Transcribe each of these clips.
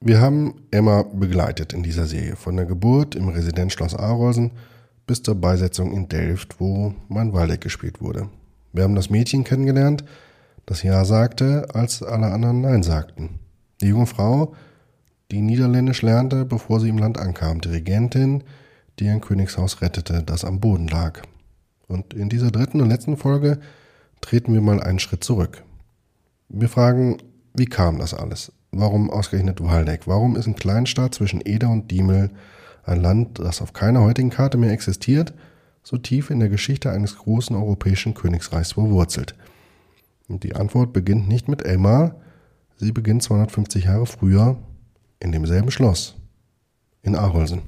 Wir haben Emma begleitet in dieser Serie, von der Geburt im Residenzschloss Arolsen bis zur Beisetzung in Delft, wo mein Waldeck gespielt wurde. Wir haben das Mädchen kennengelernt, das Ja sagte, als alle anderen Nein sagten. Die junge Frau, die Niederländisch lernte, bevor sie im Land ankam. Die Regentin, die ein Königshaus rettete, das am Boden lag. Und in dieser dritten und letzten Folge treten wir mal einen Schritt zurück. Wir fragen, wie kam das alles? Warum ausgerechnet Waldeck? Warum ist ein Kleinstaat zwischen Eder und Diemel, ein Land, das auf keiner heutigen Karte mehr existiert, so tief in der Geschichte eines großen europäischen Königsreichs verwurzelt? Und die Antwort beginnt nicht mit Emma, sie beginnt 250 Jahre früher in demselben Schloss, in Arolsen.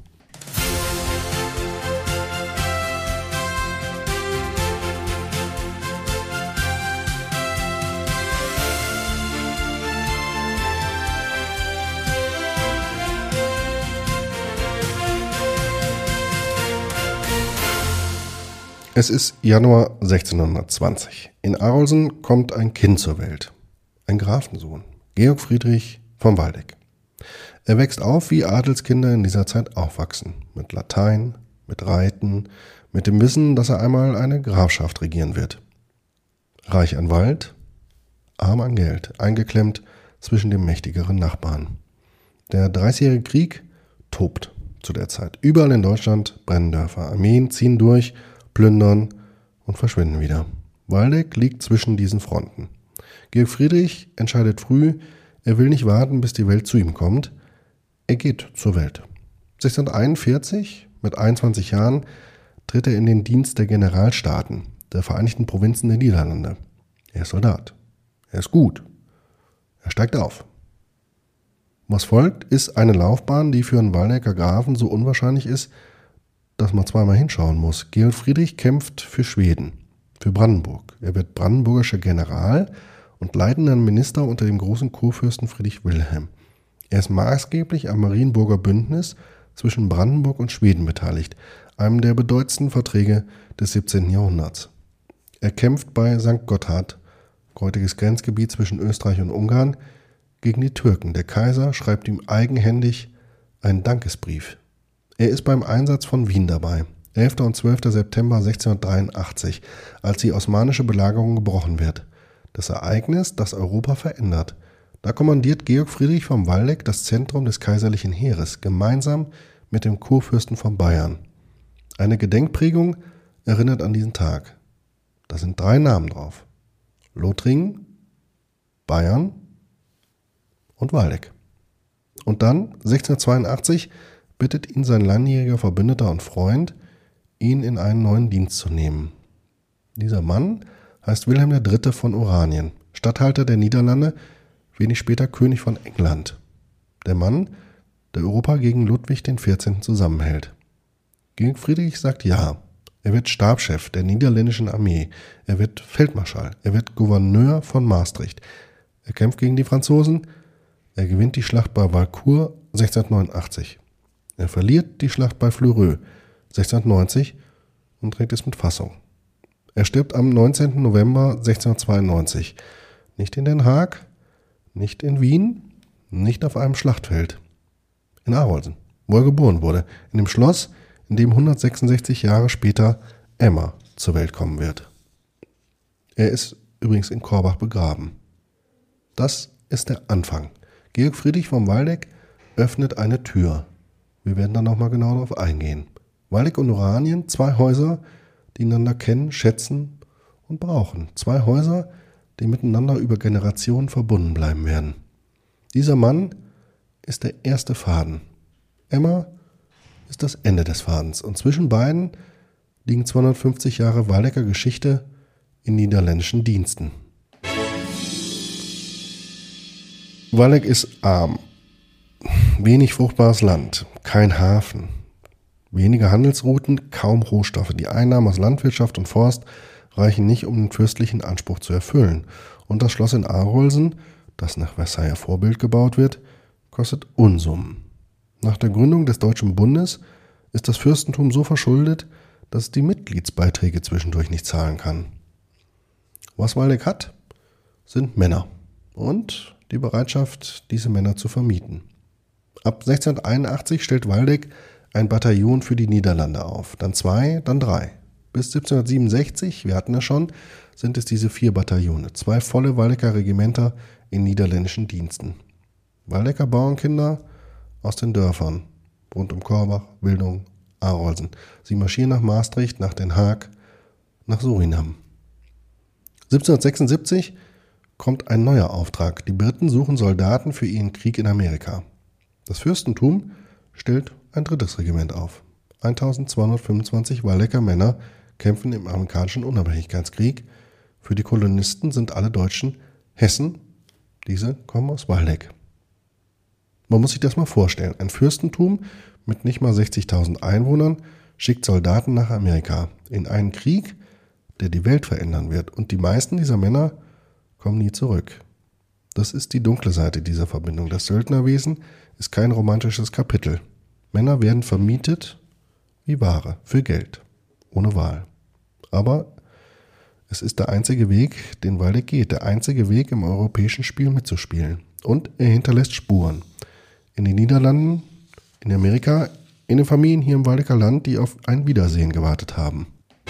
Es ist Januar 1620. In Arolsen kommt ein Kind zur Welt. Ein Grafensohn, Georg Friedrich von Waldeck. Er wächst auf, wie Adelskinder in dieser Zeit aufwachsen. Mit Latein, mit Reiten, mit dem Wissen, dass er einmal eine Grafschaft regieren wird. Reich an Wald, arm an Geld, eingeklemmt zwischen den mächtigeren Nachbarn. Der Dreißigjährige Krieg tobt zu der Zeit. Überall in Deutschland brennen Dörfer. Armeen ziehen durch, plündern und verschwinden wieder. Waldeck liegt zwischen diesen Fronten. Georg Friedrich entscheidet früh, er will nicht warten, bis die Welt zu ihm kommt. Er geht zur Welt. 1641, mit 21 Jahren, tritt er in den Dienst der Generalstaaten, der Vereinigten Provinzen der Niederlande. Er ist Soldat. Er ist gut. Er steigt auf. Was folgt, ist eine Laufbahn, die für einen Waldecker Grafen so unwahrscheinlich ist, dass man zweimal hinschauen muss. Georg Friedrich kämpft für Schweden, für Brandenburg. Er wird brandenburgischer General und leitender Minister unter dem großen Kurfürsten Friedrich Wilhelm. Er ist maßgeblich am Marienburger Bündnis zwischen Brandenburg und Schweden beteiligt, einem der bedeutendsten Verträge des 17. Jahrhunderts. Er kämpft bei St. Gotthard, heutiges Grenzgebiet zwischen Österreich und Ungarn, gegen die Türken. Der Kaiser schreibt ihm eigenhändig einen Dankesbrief. Er ist beim Einsatz von Wien dabei, 11. und 12. September 1683, als die osmanische Belagerung gebrochen wird. Das Ereignis, das Europa verändert. Da kommandiert Georg Friedrich von Waldeck das Zentrum des kaiserlichen Heeres, gemeinsam mit dem Kurfürsten von Bayern. Eine Gedenkprägung erinnert an diesen Tag. Da sind 3 Namen drauf. Lothringen, Bayern und Waldeck. Und dann, 1682, bittet ihn sein langjähriger Verbündeter und Freund, ihn in einen neuen Dienst zu nehmen. Dieser Mann heißt Wilhelm III. Von Oranien, Statthalter der Niederlande, wenig später König von England. Der Mann, der Europa gegen Ludwig XIV. Zusammenhält. Georg Friedrich sagt ja. Er wird Stabschef der niederländischen Armee. Er wird Feldmarschall. Er wird Gouverneur von Maastricht. Er kämpft gegen die Franzosen. Er gewinnt die Schlacht bei Valcourt 1689. Er verliert die Schlacht bei Fleurus 1690 und trägt es mit Fassung. Er stirbt am 19. November 1692. Nicht in Den Haag, nicht in Wien, nicht auf einem Schlachtfeld. In Arolsen, wo er geboren wurde, in dem Schloss, in dem 166 Jahre später Emma zur Welt kommen wird. Er ist übrigens in Korbach begraben. Das ist der Anfang. Georg Friedrich von Waldeck öffnet eine Tür. Wir werden dann nochmal genau darauf eingehen. Waldeck und Oranien, 2 Häuser, die einander kennen, schätzen und brauchen. 2 Häuser, die miteinander über Generationen verbunden bleiben werden. Dieser Mann ist der erste Faden. Emma ist das Ende des Fadens. Und zwischen beiden liegen 250 Jahre Waldecker Geschichte in niederländischen Diensten. Waldeck ist arm. Wenig fruchtbares Land, kein Hafen, wenige Handelsrouten, kaum Rohstoffe. Die Einnahmen aus Landwirtschaft und Forst reichen nicht, um den fürstlichen Anspruch zu erfüllen. Und das Schloss in Arolsen, das nach Versailler Vorbild gebaut wird, kostet Unsummen. Nach der Gründung des Deutschen Bundes ist das Fürstentum so verschuldet, dass es die Mitgliedsbeiträge zwischendurch nicht zahlen kann. Was Waldeck hat, sind Männer und die Bereitschaft, diese Männer zu vermieten. Ab 1681 stellt Waldeck ein Bataillon für die Niederlande auf, dann 2, dann 3. Bis 1767, wir hatten es schon, sind es diese 4 Bataillone, 2 volle Waldecker Regimenter in niederländischen Diensten. Waldecker Bauernkinder aus den Dörfern rund um Korbach, Wildung, Arolsen. Sie marschieren nach Maastricht, nach Den Haag, nach Surinam. 1776 kommt ein neuer Auftrag. Die Briten suchen Soldaten für ihren Krieg in Amerika. Das Fürstentum stellt ein 3. Regiment auf. 1225 Waldecker Männer kämpfen im amerikanischen Unabhängigkeitskrieg. Für die Kolonisten sind alle Deutschen Hessen. Diese kommen aus Waldeck. Man muss sich das mal vorstellen. Ein Fürstentum mit nicht mal 60.000 Einwohnern schickt Soldaten nach Amerika in einen Krieg, der die Welt verändern wird. Und die meisten dieser Männer kommen nie zurück. Das ist die dunkle Seite dieser Verbindung. Das Söldnerwesen ist kein romantisches Kapitel. Männer werden vermietet wie Ware, für Geld, ohne Wahl. Aber es ist der einzige Weg, den Waldeck geht, der einzige Weg, im europäischen Spiel mitzuspielen. Und er hinterlässt Spuren. In den Niederlanden, in Amerika, in den Familien hier im Waldecker Land, die auf ein Wiedersehen gewartet haben.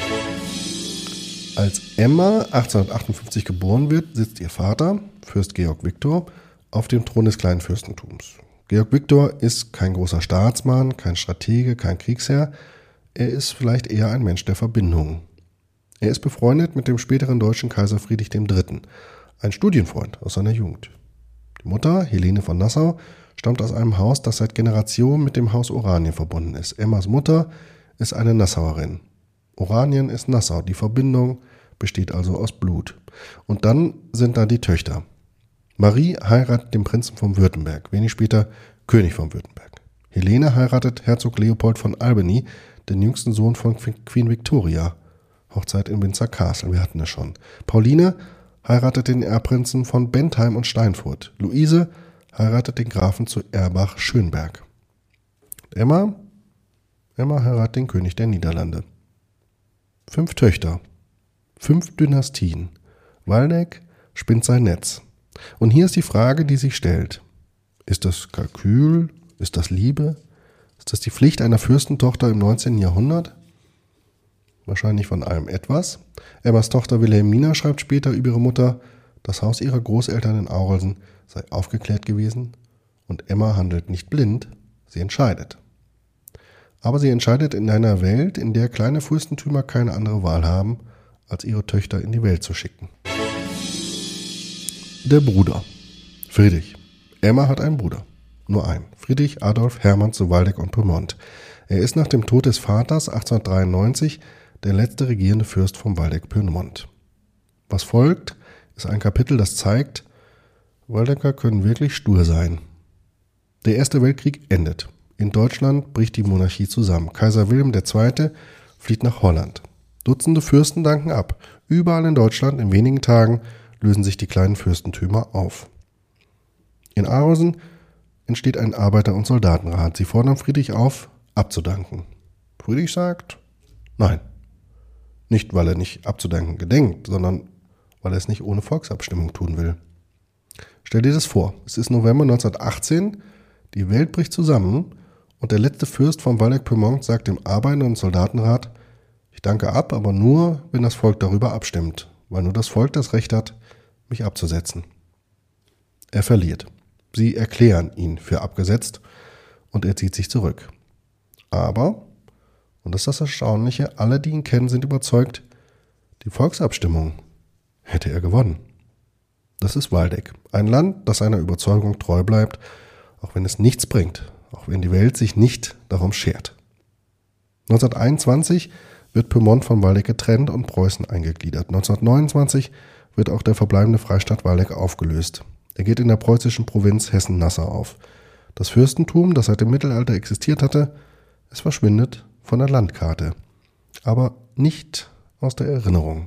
Als Emma 1858 geboren wird, sitzt ihr Vater, Fürst Georg Viktor, auf dem Thron des kleinen Fürstentums. Georg Viktor ist kein großer Staatsmann, kein Stratege, kein Kriegsherr. Er ist vielleicht eher ein Mensch der Verbindungen. Er ist befreundet mit dem späteren deutschen Kaiser Friedrich III., ein Studienfreund aus seiner Jugend. Die Mutter, Helene von Nassau, stammt aus einem Haus, das seit Generationen mit dem Haus Oranien verbunden ist. Emmas Mutter ist eine Nassauerin. Oranien ist Nassau, die Verbindung besteht also aus Blut. Und dann sind da die Töchter. Marie heiratet den Prinzen von Württemberg, wenig später König von Württemberg. Helene heiratet Herzog Leopold von Albany, den jüngsten Sohn von Queen Victoria. Hochzeit in Windsor Castle, wir hatten es schon. Pauline heiratet den Erbprinzen von Bentheim und Steinfurt. Luise heiratet den Grafen zu Erbach-Schönberg. Emma heiratet den König der Niederlande. 5 Töchter, 5 Dynastien. Waldeck spinnt sein Netz. Und hier ist die Frage, die sich stellt. Ist das Kalkül? Ist das Liebe? Ist das die Pflicht einer Fürstentochter im 19. Jahrhundert? Wahrscheinlich von allem etwas. Emmas Tochter Wilhelmina schreibt später über ihre Mutter, das Haus ihrer Großeltern in Arolsen sei aufgeklärt gewesen und Emma handelt nicht blind, sie entscheidet. Aber sie entscheidet in einer Welt, in der kleine Fürstentümer keine andere Wahl haben, als ihre Töchter in die Welt zu schicken. Der Bruder. Friedrich. Emma hat einen Bruder. Nur einen. Friedrich Adolf Hermann zu Waldeck und Pyrmont. Er ist nach dem Tod des Vaters 1893 der letzte regierende Fürst von Waldeck-Pyrmont. Was folgt, ist ein Kapitel, das zeigt, Waldecker können wirklich stur sein. Der Erste Weltkrieg endet. In Deutschland bricht die Monarchie zusammen. Kaiser Wilhelm II. Flieht nach Holland. Dutzende Fürsten danken ab. Überall in Deutschland in wenigen Tagen lösen sich die kleinen Fürstentümer auf. In Arolsen entsteht ein Arbeiter- und Soldatenrat. Sie fordern Friedrich auf, abzudanken. Friedrich sagt, nein. Nicht, weil er nicht abzudanken gedenkt, sondern weil er es nicht ohne Volksabstimmung tun will. Stell dir das vor, es ist November 1918, die Welt bricht zusammen und der letzte Fürst von Waldeck-Pyrmont sagt dem Arbeiter- und Soldatenrat, ich danke ab, aber nur, wenn das Volk darüber abstimmt, weil nur das Volk das Recht hat, mich abzusetzen. Er verliert. Sie erklären ihn für abgesetzt und er zieht sich zurück. Aber, und das ist das Erstaunliche, alle, die ihn kennen, sind überzeugt, die Volksabstimmung hätte er gewonnen. Das ist Waldeck, ein Land, das seiner Überzeugung treu bleibt, auch wenn es nichts bringt, auch wenn die Welt sich nicht darum schert. 1921 wird Pyrmont von Waldeck getrennt und Preußen eingegliedert. 1929 wird auch der verbleibende Freistaat Waldeck aufgelöst. Er geht in der preußischen Provinz Hessen-Nassau auf. Das Fürstentum, das seit dem Mittelalter existiert hatte, es verschwindet von der Landkarte, aber nicht aus der Erinnerung.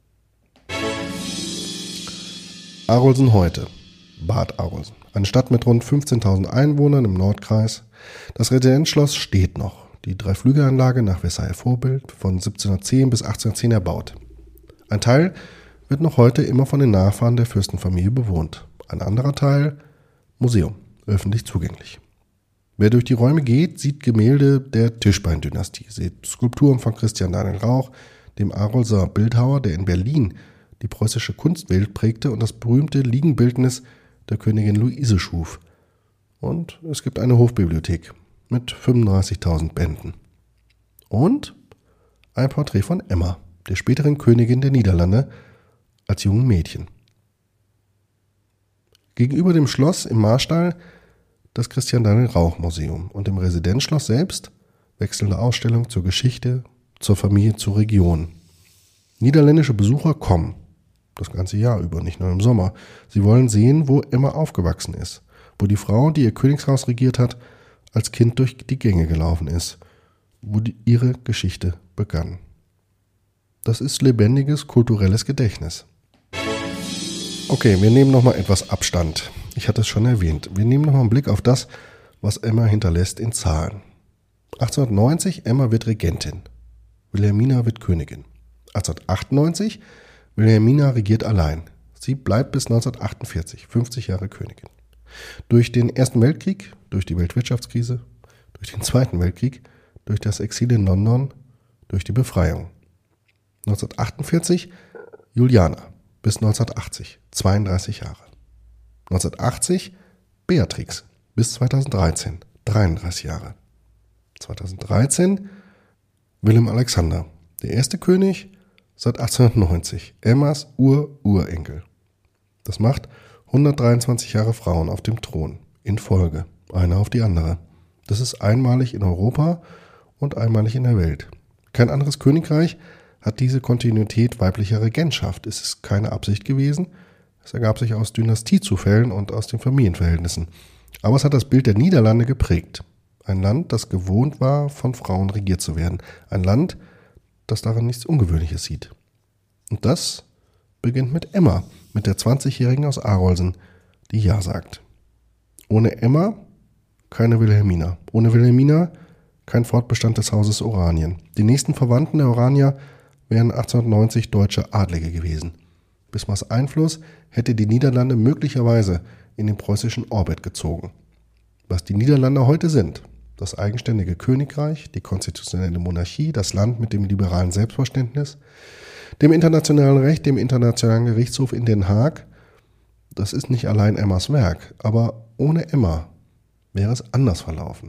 Arolsen heute. Bad Arolsen. Eine Stadt mit rund 15.000 Einwohnern im Nordkreis. Das Residenzschloss steht noch. Die 3-Flügelanlage nach Versailles Vorbild von 1710 bis 1810 erbaut. Ein Teil wird noch heute immer von den Nachfahren der Fürstenfamilie bewohnt. Ein anderer Teil, Museum, öffentlich zugänglich. Wer durch die Räume geht, sieht Gemälde der Tischbein-Dynastie, sieht Skulpturen von Christian Daniel Rauch, dem Arolser Bildhauer, der in Berlin die preußische Kunstwelt prägte und das berühmte Liegenbildnis der Königin Luise schuf. Und es gibt eine Hofbibliothek mit 35.000 Bänden. Und ein Porträt von Emma, der späteren Königin der Niederlande, als jungen Mädchen. Gegenüber dem Schloss im Marstall das Christian Daniel Rauch Museum und im Residenzschloss selbst wechselnde Ausstellung zur Geschichte, zur Familie, zur Region. Niederländische Besucher kommen das ganze Jahr über, nicht nur im Sommer. Sie wollen sehen, wo Emma aufgewachsen ist, wo die Frau, die ihr Königshaus regiert hat, als Kind durch die Gänge gelaufen ist, wo ihre Geschichte begann. Das ist lebendiges kulturelles Gedächtnis. Okay, wir nehmen nochmal etwas Abstand. Ich hatte es schon erwähnt. Wir nehmen nochmal einen Blick auf das, was Emma hinterlässt in Zahlen. 1890, Emma wird Regentin. Wilhelmina wird Königin. 1898, Wilhelmina regiert allein. Sie bleibt bis 1948, 50 Jahre Königin. Durch den Ersten Weltkrieg, durch die Weltwirtschaftskrise, durch den Zweiten Weltkrieg, durch das Exil in London, durch die Befreiung. 1948, Juliana, bis 1980, 32 Jahre. 1980, Beatrix, bis 2013, 33 Jahre. 2013, Willem Alexander, der erste König seit 1890, Emmas Urenkel. Das macht 123 Jahre Frauen auf dem Thron, in Folge, eine auf die andere. Das ist einmalig in Europa und einmalig in der Welt. Kein anderes Königreich hat diese Kontinuität weiblicher Regentschaft. Es ist keine Absicht gewesen. Es ergab sich aus Dynastiezufällen und aus den Familienverhältnissen. Aber es hat das Bild der Niederlande geprägt. Ein Land, das gewohnt war, von Frauen regiert zu werden. Ein Land, das darin nichts Ungewöhnliches sieht. Und das beginnt mit Emma, mit der 20-Jährigen aus Arolsen, die Ja sagt. Ohne Emma keine Wilhelmina. Ohne Wilhelmina kein Fortbestand des Hauses Oranien. Die nächsten Verwandten der Oranier wären 1890 deutsche Adlige gewesen. Bismarcks Einfluss hätte die Niederlande möglicherweise in den preußischen Orbit gezogen. Was die Niederlande heute sind, das eigenständige Königreich, die konstitutionelle Monarchie, das Land mit dem liberalen Selbstverständnis, dem internationalen Recht, dem internationalen Gerichtshof in Den Haag, das ist nicht allein Emmas Werk, aber ohne Emma wäre es anders verlaufen.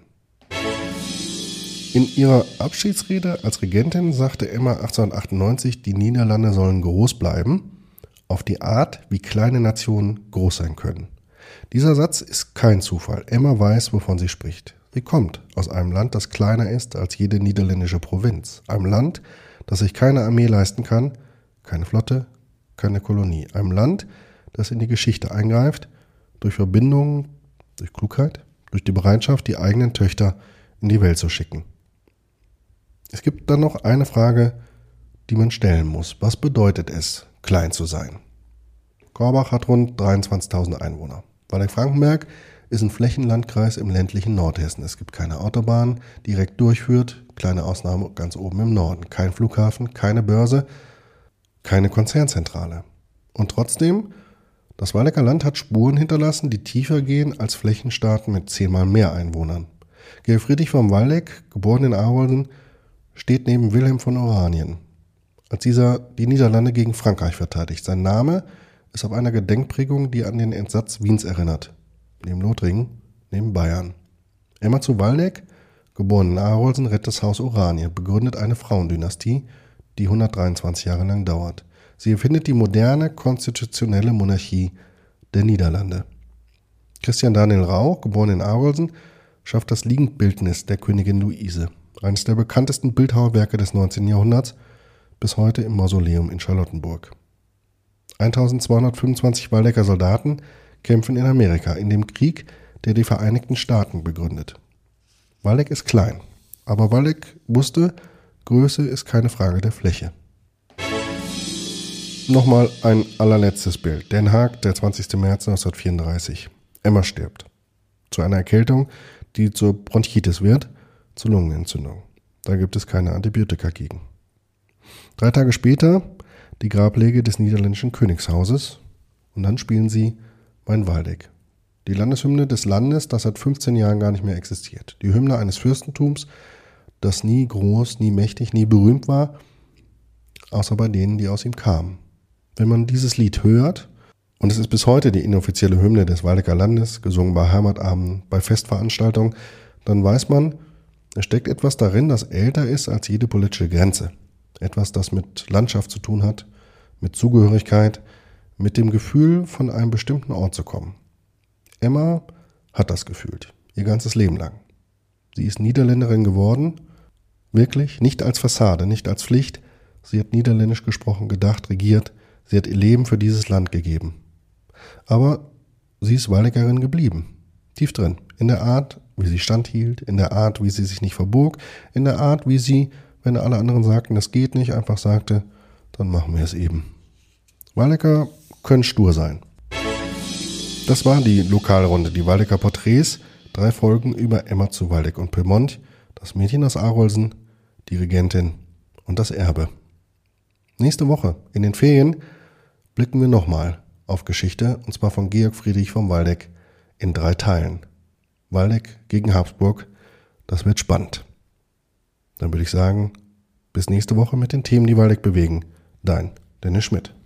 In ihrer Abschiedsrede als Regentin sagte Emma 1898, die Niederlande sollen groß bleiben, auf die Art, wie kleine Nationen groß sein können. Dieser Satz ist kein Zufall. Emma weiß, wovon sie spricht. Sie kommt aus einem Land, das kleiner ist als jede niederländische Provinz. Einem Land, das sich keine Armee leisten kann, keine Flotte, keine Kolonie. Einem Land, das in die Geschichte eingreift, durch Verbindungen, durch Klugheit, durch die Bereitschaft, die eigenen Töchter in die Welt zu schicken. Es gibt dann noch eine Frage, die man stellen muss. Was bedeutet es, klein zu sein? Korbach hat rund 23.000 Einwohner. Waldeck-Frankenberg ist ein Flächenlandkreis im ländlichen Nordhessen. Es gibt keine Autobahn, die direkt durchführt, kleine Ausnahme ganz oben im Norden. Kein Flughafen, keine Börse, keine Konzernzentrale. Und trotzdem, das Waldecker Land hat Spuren hinterlassen, die tiefer gehen als Flächenstaaten mit 10-mal mehr Einwohnern. Georg Friedrich von Waldeck, geboren in Arolsen, steht neben Wilhelm von Oranien, als dieser die Niederlande gegen Frankreich verteidigt. Sein Name ist auf einer Gedenkprägung, die an den Entsatz Wiens erinnert. Neben Lothringen, neben Bayern. Emma zu Waldeck, geboren in Arolsen, rettet das Haus Oranien, begründet eine Frauendynastie, die 123 Jahre lang dauert. Sie erfindet die moderne konstitutionelle Monarchie der Niederlande. Christian Daniel Rauch, geboren in Arolsen, schafft das Liegenbildnis der Königin Luise, eines der bekanntesten Bildhauerwerke des 19. Jahrhunderts, bis heute im Mausoleum in Charlottenburg. 1225 Waldecker Soldaten kämpfen in Amerika, in dem Krieg, der die Vereinigten Staaten begründet. Waldeck ist klein, aber Waldeck wusste, Größe ist keine Frage der Fläche. Nochmal ein allerletztes Bild. Den Haag, der 20. März 1934. Emma stirbt. Zu einer Erkältung, die zur Bronchitis wird, zur Lungenentzündung. Da gibt es keine Antibiotika gegen. 3 Tage später die Grablege des niederländischen Königshauses und dann spielen sie Mein Waldeck. Die Landeshymne des Landes, das seit 15 Jahren gar nicht mehr existiert. Die Hymne eines Fürstentums, das nie groß, nie mächtig, nie berühmt war, außer bei denen, die aus ihm kamen. Wenn man dieses Lied hört, und es ist bis heute die inoffizielle Hymne des Waldecker Landes, gesungen bei Heimatabenden, bei Festveranstaltungen, dann weiß man, es steckt etwas darin, das älter ist als jede politische Grenze. Etwas, das mit Landschaft zu tun hat, mit Zugehörigkeit, mit dem Gefühl, von einem bestimmten Ort zu kommen. Emma hat das gefühlt, ihr ganzes Leben lang. Sie ist Niederländerin geworden, wirklich, nicht als Fassade, nicht als Pflicht. Sie hat Niederländisch gesprochen, gedacht, regiert. Sie hat ihr Leben für dieses Land gegeben. Aber sie ist Waldeckerin geblieben, tief drin, in der Art, wie sie standhielt, in der Art, wie sie sich nicht verbog, in der Art, wie sie, wenn alle anderen sagten, das geht nicht, einfach sagte, dann machen wir es eben. Waldecker können stur sein. Das war die Lokalrunde, die Waldecker Porträts, 3 Folgen über Emma zu Waldeck und Pyrmont, das Mädchen aus Arolsen, die Regentin und das Erbe. Nächste Woche, in den Ferien, blicken wir nochmal auf Geschichte, und zwar von Georg Friedrich von Waldeck in 3 Teilen. Waldeck gegen Habsburg, das wird spannend. Dann würde ich sagen, bis nächste Woche mit den Themen, die Waldeck bewegen. Dein Dennis Schmidt.